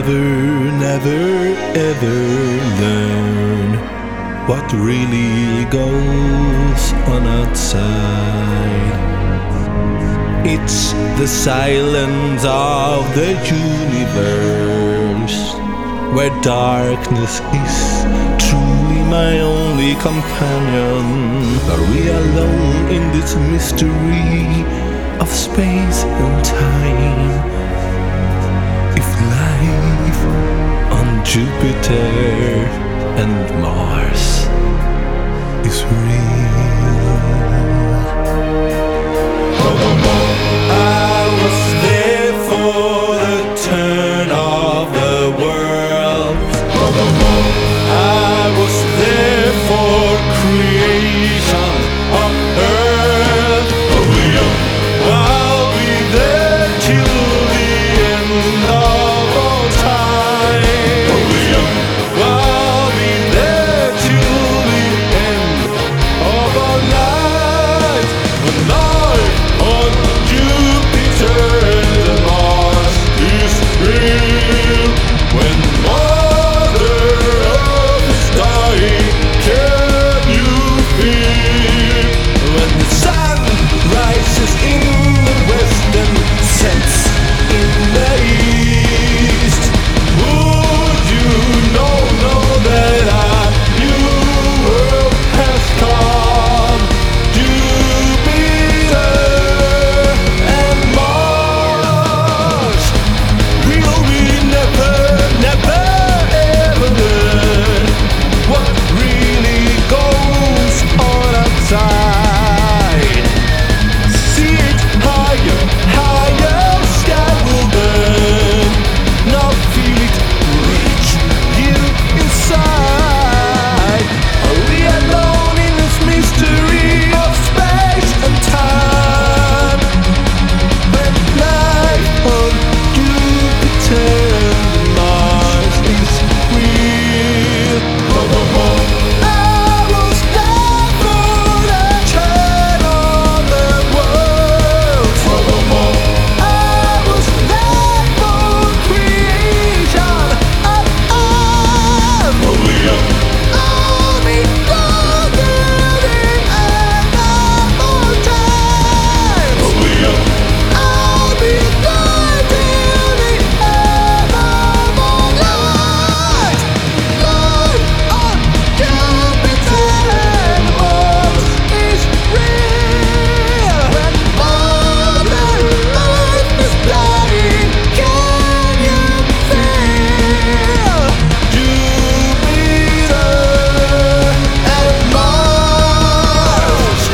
never, never, ever learn what really goes on outside. It's the silence of the universe, where darkness is truly my only companion. Are we alone in this mystery of space and time? If life on Jupiter and Mars is real. I was there for the turn of the world. I was there for creation of earth. I'll be there till the end of all time. I'll be there till the end of our lives. When life on Jupiter and Mars is real. When Mother Earth is dying, can you feel? When the sun rises in the west and sets in the east, would you know that a new world has come? Jupiter and Mars. Will we never, never, ever learn what really goes on outside? See it higher, higher, sky will burn. Now feel it reach you inside. Are we alone in this mystery of space and time? When life on Jupiter and Mars is real. I was there for the turn of the world. I was there for creation of earth. I'll be there till the end of all time. I'll be there till the end of all life. Life on Jupiter and Mars is real. When Mother Earth is dying, can you feel? Jupiter and Mars.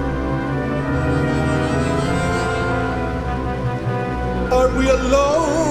Are we alone